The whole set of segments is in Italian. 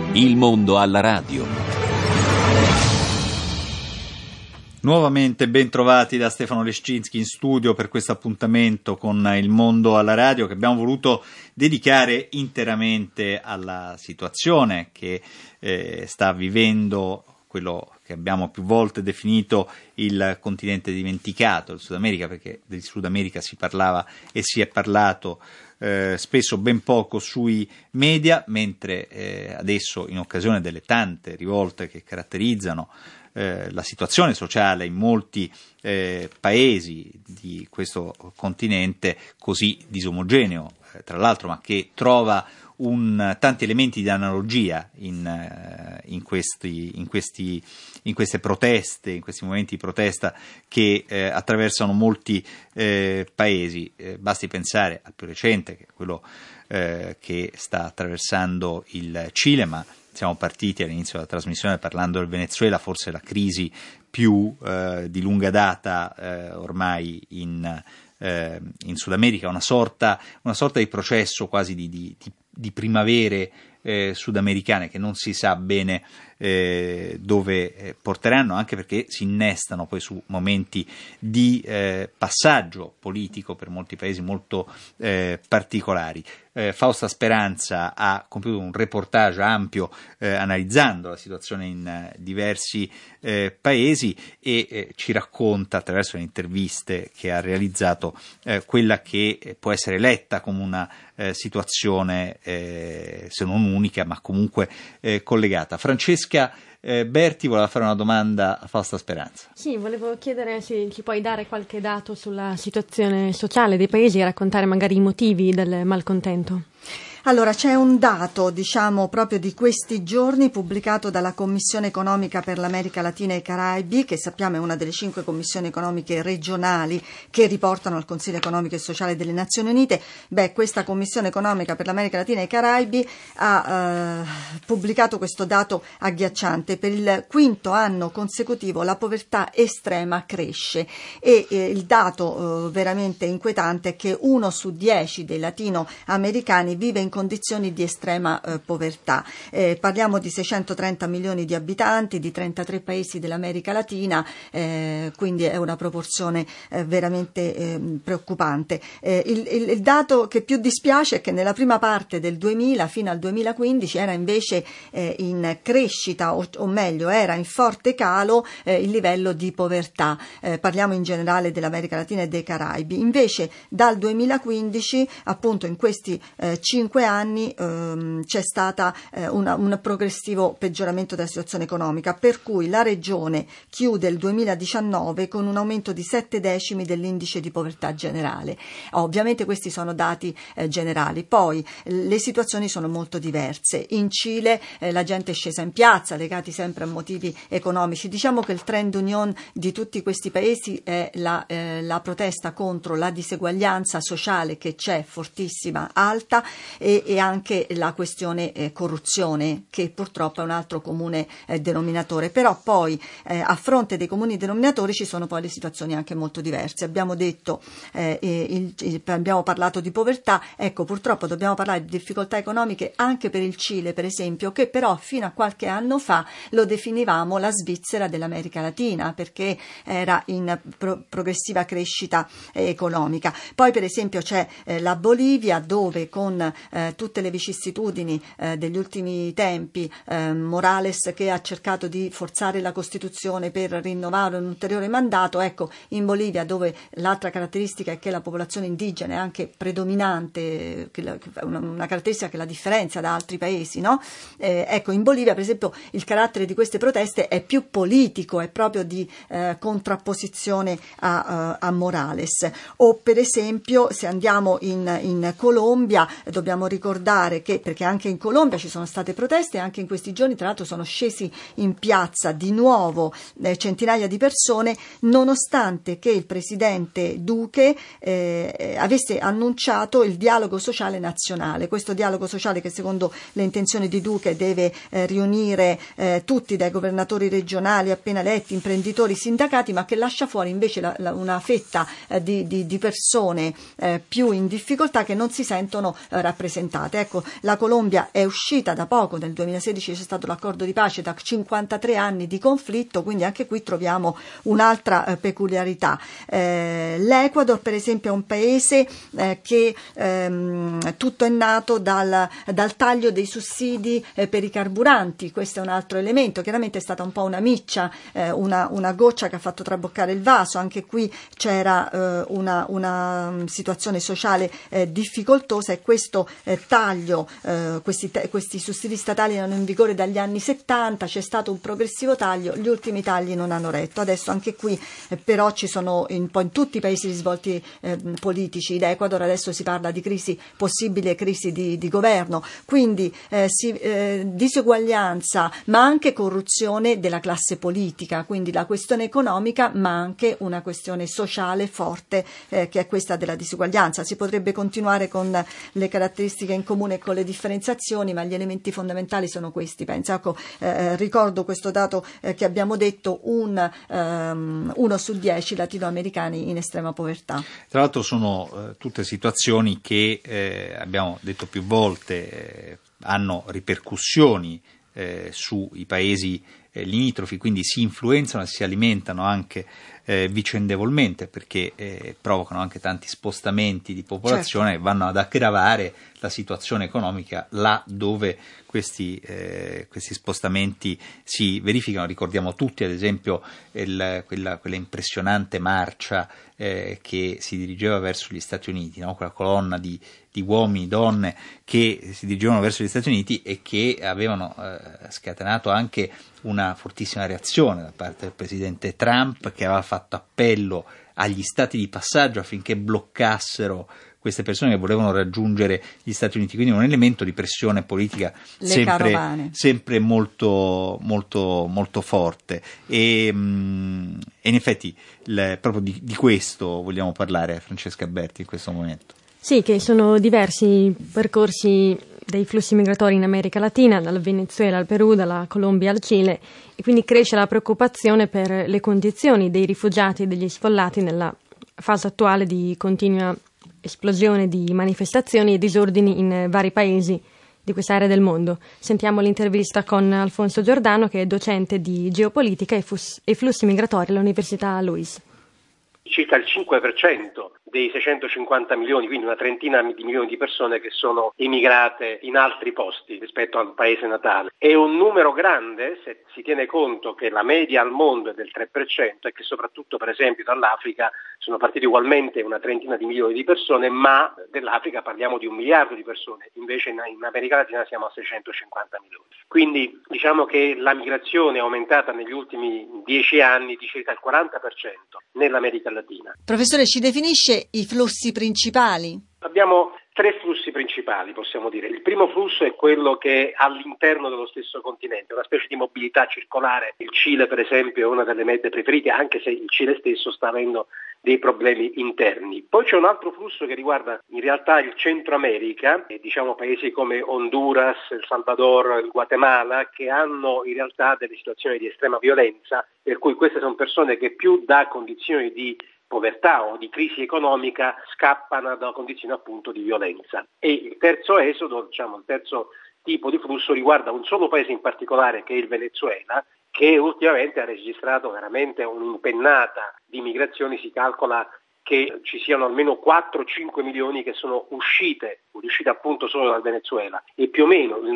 Il mondo alla radio. Nuovamente ben trovati da Stefano Leszczynski in studio per questo appuntamento con Il mondo alla radio, che abbiamo voluto dedicare interamente alla situazione che sta vivendo quello che abbiamo più volte definito il continente dimenticato, il Sud America, perché del Sud America si parlava e si è parlato spesso ben poco sui media, mentre adesso, in occasione delle tante rivolte che caratterizzano la situazione sociale in molti paesi di questo continente così disomogeneo, tra l'altro, ma che trova tanti elementi di analogia in queste proteste, in questi momenti di protesta che attraversano molti paesi. Basti pensare al più recente, che è quello che sta attraversando il Cile, ma siamo partiti all'inizio della trasmissione parlando del Venezuela, forse la crisi più di lunga data ormai in Sud America, una sorta di processo quasi di primavere sudamericane che non si sa bene dove porteranno, anche perché si innestano poi su momenti di passaggio politico per molti paesi molto particolari. Fausta Speranza ha compiuto un reportage ampio analizzando la situazione in diversi paesi e ci racconta attraverso le interviste che ha realizzato quella che può essere letta come una situazione se non unica ma comunque collegata. Francesca Berti voleva fare una domanda a Fausta Speranza. Sì, volevo chiedere se ci puoi dare qualche dato sulla situazione sociale dei paesi e raccontare magari i motivi del malcontento. Allora, c'è un dato, proprio di questi giorni, pubblicato dalla Commissione Economica per l'America Latina e i Caraibi, che sappiamo è una delle 5 commissioni economiche regionali che riportano al Consiglio Economico e Sociale delle Nazioni Unite. Questa Commissione Economica per l'America Latina e i Caraibi ha pubblicato questo dato agghiacciante. Per il 5º anno consecutivo la povertà estrema cresce e il dato veramente inquietante è che 1 su 10 dei latinoamericani vive in condizioni di estrema povertà. Parliamo di 630 milioni di abitanti, di 33 paesi dell'America Latina, quindi è una proporzione veramente preoccupante. Il dato che più dispiace è che nella prima parte del 2000 fino al 2015 era invece in crescita, o meglio era in forte calo il livello di povertà. Parliamo in generale dell'America Latina e dei Caraibi. Invece dal 2015, appunto in questi 5 anni c'è stata un progressivo peggioramento della situazione economica, per cui la regione chiude il 2019 con un aumento di 7 decimi dell'indice di povertà generale. Ovviamente questi sono dati generali, poi le situazioni sono molto diverse. In Cile la gente è scesa in piazza, legati sempre a motivi economici. Diciamo che il trend union di tutti questi paesi è la protesta contro la diseguaglianza sociale che c'è, fortissima, alta, e anche la questione corruzione, che purtroppo è un altro comune denominatore. Però poi a fronte dei comuni denominatori ci sono poi le situazioni anche molto diverse. Abbiamo detto, abbiamo parlato di povertà, ecco, purtroppo dobbiamo parlare di difficoltà economiche anche per il Cile, per esempio, che però fino a qualche anno fa lo definivamo la Svizzera dell'America Latina, perché era in progressiva crescita economica. Poi per esempio c'è la Bolivia, dove con tutte le vicissitudini degli ultimi tempi, Morales che ha cercato di forzare la Costituzione per rinnovare un ulteriore mandato, ecco, in Bolivia, dove l'altra caratteristica è che la popolazione indigena è anche predominante, una caratteristica che la differenzia da altri paesi, no? Ecco, in Bolivia per esempio il carattere di queste proteste è più politico, è proprio di contrapposizione a Morales. O per esempio se andiamo in Colombia, dobbiamo ricordare che, perché anche in Colombia ci sono state proteste, anche in questi giorni tra l'altro sono scesi in piazza di nuovo centinaia di persone, nonostante che il presidente Duque avesse annunciato il dialogo sociale nazionale. Questo dialogo sociale, che secondo le intenzioni di Duque deve riunire tutti, dai governatori regionali appena eletti, imprenditori, sindacati, ma che lascia fuori invece una fetta di persone più in difficoltà, che non si sentono rappresentate. rappresentate. Ecco, la Colombia è uscita da poco, nel 2016 c'è stato l'accordo di pace da 53 anni di conflitto, quindi anche qui troviamo un'altra peculiarità. L'Ecuador, per esempio, è un paese che tutto è nato dal taglio dei sussidi per i carburanti. Questo è un altro elemento. Chiaramente è stata un po' una miccia, una goccia che ha fatto traboccare il vaso. Anche qui c'era una situazione sociale difficoltosa, e questo taglio, questi sussidi statali erano in vigore dagli anni 70, c'è stato un progressivo taglio, gli ultimi tagli non hanno retto. Adesso anche qui però ci sono un po' in tutti i paesi risvolti politici. In Ecuador adesso si parla di possibile crisi di governo, quindi disuguaglianza ma anche corruzione della classe politica, quindi la questione economica ma anche una questione sociale forte che è questa della disuguaglianza. Si potrebbe continuare con le caratteristiche in comune e con le differenziazioni, ma gli elementi fondamentali sono questi, penso. Ecco, ricordo questo dato che abbiamo detto, 1 su 10 latinoamericani in estrema povertà. Tra l'altro sono tutte situazioni che abbiamo detto più volte hanno ripercussioni sui paesi limitrofi, quindi si influenzano e si alimentano anche vicendevolmente, perché provocano anche tanti spostamenti di popolazione, certo, e vanno ad aggravare la situazione economica là dove questi spostamenti si verificano. Ricordiamo tutti, ad esempio, quella impressionante marcia che si dirigeva verso gli Stati Uniti, no? Quella colonna di uomini, donne che si dirigevano verso gli Stati Uniti e che avevano scatenato anche una fortissima reazione da parte del presidente Trump, che aveva fatto appello agli stati di passaggio affinché bloccassero queste persone che volevano raggiungere gli Stati Uniti. Quindi un elemento di pressione politica sempre molto, molto, molto forte. E in effetti proprio di questo vogliamo parlare, Francesca Berti, in questo momento. Sì, che sono diversi percorsi dei flussi migratori in America Latina, dal Venezuela al Perù, dalla Colombia al Cile, e quindi cresce la preoccupazione per le condizioni dei rifugiati e degli sfollati nella fase attuale di continua esplosione di manifestazioni e disordini in vari paesi di questa area del mondo. Sentiamo l'intervista con Alfonso Giordano, che è docente di geopolitica e flussi migratori all'Università LUISS. Circa il 5% dei 650 milioni, quindi una trentina di milioni di persone che sono emigrate in altri posti rispetto al paese natale. È un numero grande se si tiene conto che la media al mondo è del 3% e che soprattutto, per esempio, dall'Africa sono partite ugualmente una trentina di milioni di persone, ma dell'Africa parliamo di 1 miliardo di persone, invece in America Latina siamo a 650 milioni. Quindi diciamo che la migrazione è aumentata negli ultimi 10 anni di circa il 40% nell'America Latina. Professore, ci definisce i flussi principali? Abbiamo 3 flussi principali, possiamo dire. Il primo flusso è quello che è all'interno dello stesso continente, una specie di mobilità circolare. Il Cile, per esempio, è una delle mete preferite, anche se il Cile stesso sta avendo dei problemi interni. Poi c'è un altro flusso che riguarda in realtà il Centro America, diciamo paesi come Honduras, El Salvador, il Guatemala, che hanno in realtà delle situazioni di estrema violenza, per cui queste sono persone che più da condizioni di povertà o di crisi economica scappano da condizioni appunto di violenza. E il terzo esodo, il terzo tipo di flusso riguarda un solo paese in particolare, che è il Venezuela, che ultimamente ha registrato veramente un'impennata di migrazioni. Si calcola che ci siano almeno 4-5 milioni che sono uscite appunto solo dal Venezuela, e più o meno il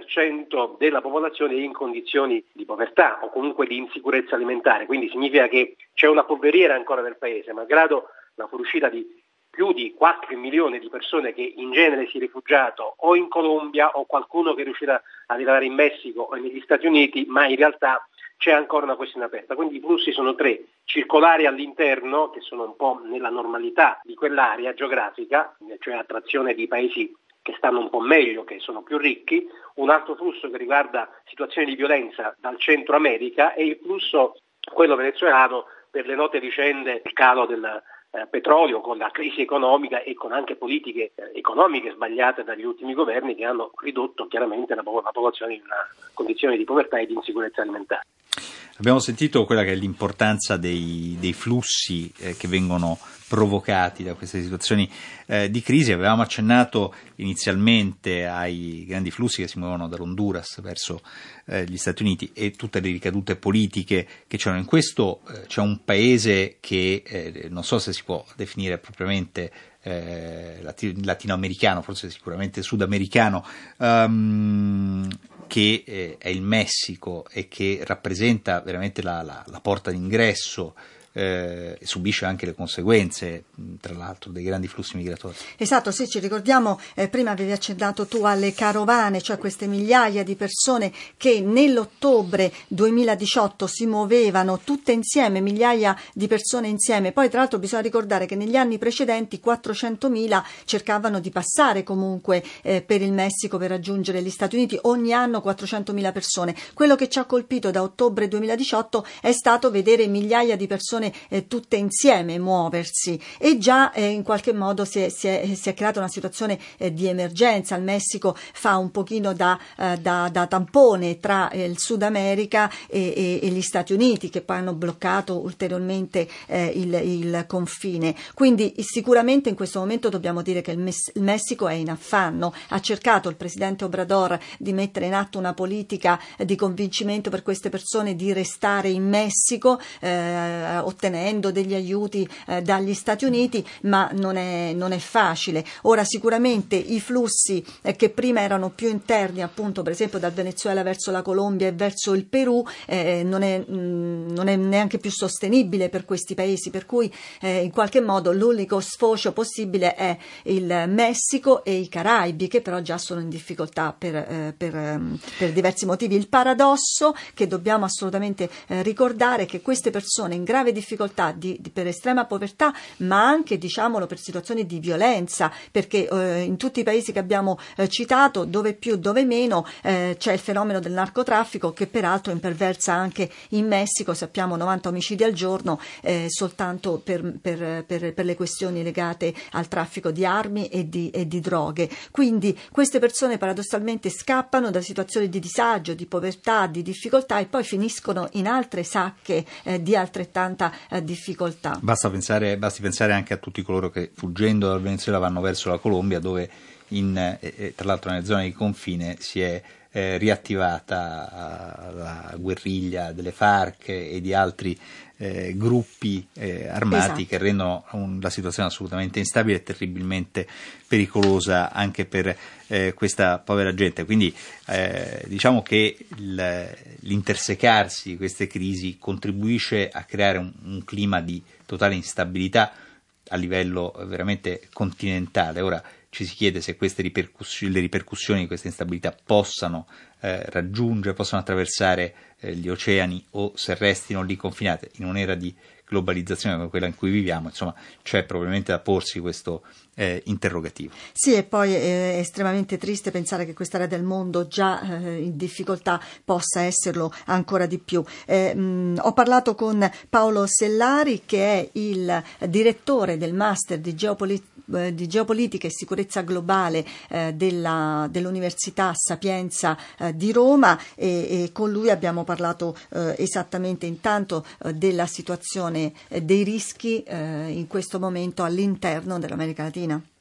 90% della popolazione è in condizioni di povertà o comunque di insicurezza alimentare. Quindi significa che c'è una polveriera ancora nel paese, malgrado la fuoriuscita di più di 4 milioni di persone che in genere si è rifugiato o in Colombia o qualcuno che è riuscito ad arrivare in Messico o negli Stati Uniti, ma in realtà c'è ancora una questione aperta. Quindi i flussi sono 3: circolari all'interno, che sono un po' nella normalità di quell'area geografica, cioè attrazione di paesi che stanno un po' meglio, che sono più ricchi; un altro flusso che riguarda situazioni di violenza dal Centro America, e il flusso, quello venezuelano, per le note vicende, il calo del petrolio, con la crisi economica e con anche politiche economiche sbagliate dagli ultimi governi, che hanno ridotto chiaramente la popolazione in una condizione di povertà e di insicurezza alimentare. Abbiamo sentito quella che è l'importanza dei flussi che vengono provocati da queste situazioni di crisi. Avevamo accennato inizialmente ai grandi flussi che si muovono dall'Honduras verso gli Stati Uniti e tutte le ricadute politiche che c'erano in questo. C'è un paese che non so se si può definire propriamente latinoamericano, forse sicuramente sudamericano, che è il Messico e che rappresenta veramente la porta d'ingresso e subisce anche le conseguenze, tra l'altro, dei grandi flussi migratori. Esatto, sì, ci ricordiamo, prima avevi accennato tu alle carovane, cioè queste migliaia di persone che nell'ottobre 2018 si muovevano tutte insieme, migliaia di persone insieme. Poi tra l'altro bisogna ricordare che negli anni precedenti 400.000 cercavano di passare comunque per il Messico per raggiungere gli Stati Uniti, ogni anno 400.000 persone. Quello che ci ha colpito da ottobre 2018 è stato vedere migliaia di persone tutte insieme muoversi, e già in qualche modo si è creata una situazione di emergenza. Il Messico fa un pochino da tampone tra il Sud America e gli Stati Uniti, che poi hanno bloccato ulteriormente il confine. Quindi sicuramente in questo momento dobbiamo dire che il Messico è in affanno. Ha cercato il presidente Obrador di mettere in atto una politica di convincimento per queste persone di restare in Messico, ottenendo degli aiuti dagli Stati Uniti, ma non è facile. Ora sicuramente i flussi che prima erano più interni, appunto per esempio dal Venezuela verso la Colombia e verso il Perù, non è neanche più sostenibile per questi paesi, per cui in qualche modo l'unico sfocio possibile è il Messico e i Caraibi, che però già sono in difficoltà per diversi motivi. Il paradosso che dobbiamo assolutamente ricordare è che queste persone in grave difficoltà per estrema povertà, ma anche, diciamolo, per situazioni di violenza, perché in tutti i paesi che abbiamo citato, dove più dove meno, c'è il fenomeno del narcotraffico, che peraltro imperversa anche in Messico. Sappiamo 90 omicidi al giorno soltanto per le questioni legate al traffico di armi e di droghe. Quindi queste persone paradossalmente scappano da situazioni di disagio, di povertà, di difficoltà, e poi finiscono in altre sacche di altrettanta difficoltà. Basti pensare anche a tutti coloro che, fuggendo dal Venezuela, vanno verso la Colombia, dove tra l'altro nelle zone di confine si è riattivata la guerriglia delle FARC e di altri gruppi armati, esatto, che rendono la situazione assolutamente instabile e terribilmente pericolosa anche per questa povera gente. Quindi diciamo che l'intersecarsi di queste crisi contribuisce a creare un clima di totale instabilità a livello veramente continentale. Ora ci si chiede se le ripercussioni di questa instabilità possano attraversare gli oceani o se restino lì confinate. In un'era di globalizzazione come quella in cui viviamo, insomma, c'è probabilmente da porsi questo interrogativo. Sì, e poi è estremamente triste pensare che quest'area del mondo già in difficoltà possa esserlo ancora di più. Ho parlato con Paolo Sellari, che è il direttore del Master di Geopolitica e Sicurezza Globale dell'Università Sapienza di Roma, e con lui abbiamo parlato esattamente intanto della situazione dei rischi in questo momento all'interno dell'America Latina.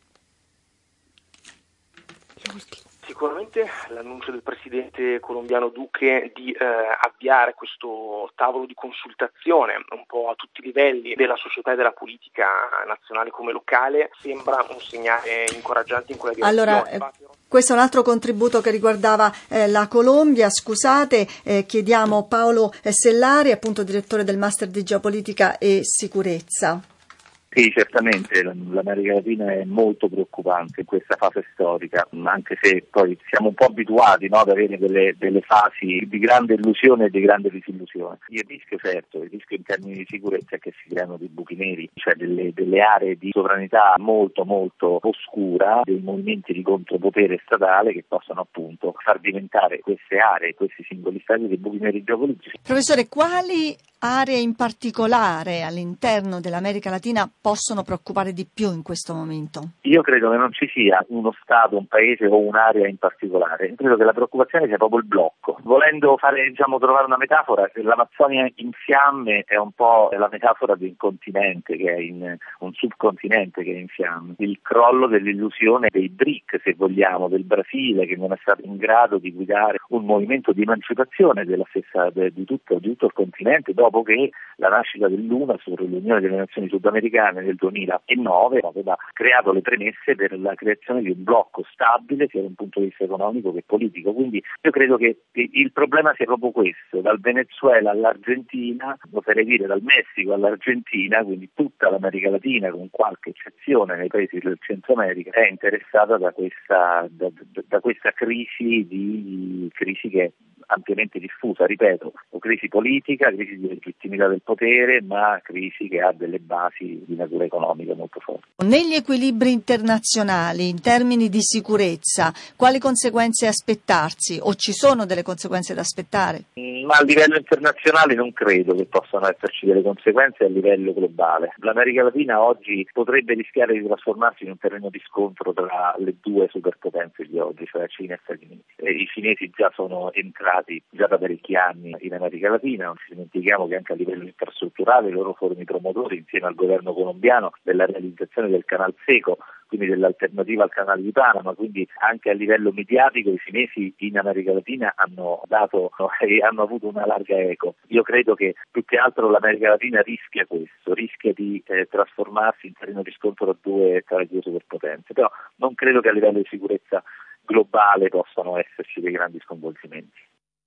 Sicuramente l'annuncio del presidente colombiano Duque di avviare questo tavolo di consultazione un po' a tutti i livelli della società e della politica nazionale come locale sembra un segnale incoraggiante in quella direzione. Allora, questo è un altro contributo che riguardava la Colombia. Scusate, chiediamo Paolo Sellari, appunto direttore del Master di Geopolitica e Sicurezza. Sì, certamente l'America Latina è molto preoccupante in questa fase storica, anche se poi siamo un po' abituati, no, ad avere delle fasi di grande illusione e di grande disillusione. Il rischio in termini di sicurezza è che si creano dei buchi neri, cioè delle aree di sovranità molto molto oscura, dei movimenti di contropotere statale che possano appunto far diventare queste aree, questi singoli stati dei buchi neri geopolitici. Professore, quali aree in particolare all'interno dell'America Latina possono preoccupare di più in questo momento? Io credo che non ci sia uno Stato, un paese o un'area in particolare. Credo che la preoccupazione sia proprio il blocco. Volendo trovare una metafora, l'Amazzonia in fiamme è un po' la metafora di un continente che è un subcontinente che è in fiamme. Il crollo dell'illusione dei BRIC, se vogliamo, del Brasile, che non è stato in grado di guidare un movimento di emancipazione di tutto il continente, dopo che la nascita dell'UNASUR, l'Unione delle Nazioni Sudamericane, nel 2009 aveva creato le premesse per la creazione di un blocco stabile sia da un punto di vista economico che politico. Quindi io credo che il problema sia proprio questo: dal Venezuela all'Argentina, potrei dire dal Messico all'Argentina, quindi tutta l'America Latina, con qualche eccezione nei paesi del Centro America, è interessata da questa crisi che è ampiamente diffusa, ripeto, o crisi politica, crisi di legittimità del potere, ma crisi che ha delle basi di natura economica molto forti. Negli equilibri internazionali, in termini di sicurezza, quali conseguenze aspettarsi, o ci sono delle conseguenze da aspettare? Ma a livello internazionale non credo che possano esserci delle conseguenze a livello globale. L'America Latina oggi potrebbe rischiare di trasformarsi in un terreno di scontro tra le due superpotenze di oggi, cioè Cina e Stati Uniti. I cinesi già sono entrati già da parecchi anni in America Latina, non ci dimentichiamo che anche a livello infrastrutturale loro furono i promotori insieme al governo colombiano della realizzazione del Canal Seco, quindi dell'alternativa al Canale di Panama, quindi anche a livello mediatico i cinesi in America Latina hanno avuto una larga eco. Io credo che più che altro l'America Latina rischia di trasformarsi in terreno di scontro tra le due superpotenze, però non credo che a livello di sicurezza globale possano esserci dei grandi sconvolgimenti.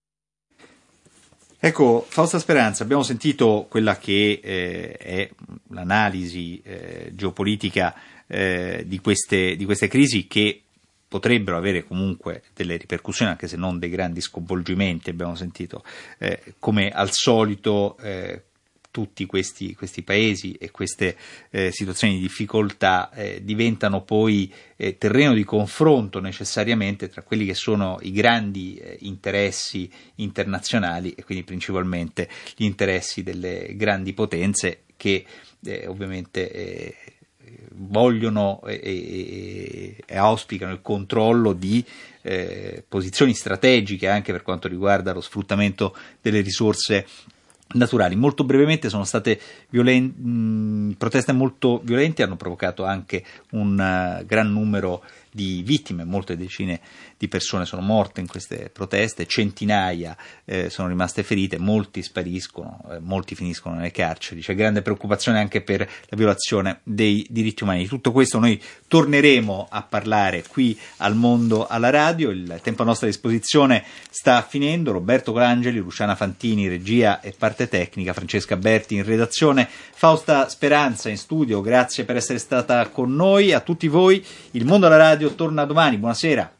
Ecco, Fausta Speranza, abbiamo sentito quella che è l'analisi geopolitica di queste crisi che potrebbero avere comunque delle ripercussioni, anche se non dei grandi sconvolgimenti. Abbiamo sentito come al solito tutti questi paesi e queste situazioni di difficoltà diventano poi terreno di confronto necessariamente tra quelli che sono i grandi interessi internazionali e quindi principalmente gli interessi delle grandi potenze che ovviamente vogliono e auspicano il controllo di posizioni strategiche anche per quanto riguarda lo sfruttamento delle risorse naturali. Molto brevemente, sono state proteste molto violente, hanno provocato anche un gran numero di vittime, molte decine di persone sono morte in queste proteste, centinaia sono rimaste ferite, molti spariscono, molti finiscono nelle carceri. C'è grande preoccupazione anche per la violazione dei diritti umani. Di tutto questo noi torneremo a parlare qui al Mondo alla Radio. Il tempo a nostra disposizione sta finendo. Roberto Colangeli, Luciana Fantini, regia e parte tecnica, Francesca Berti in redazione, Fausta Speranza in studio. Grazie per essere stata con noi. A tutti voi, il Mondo alla Radio torna domani. Buonasera.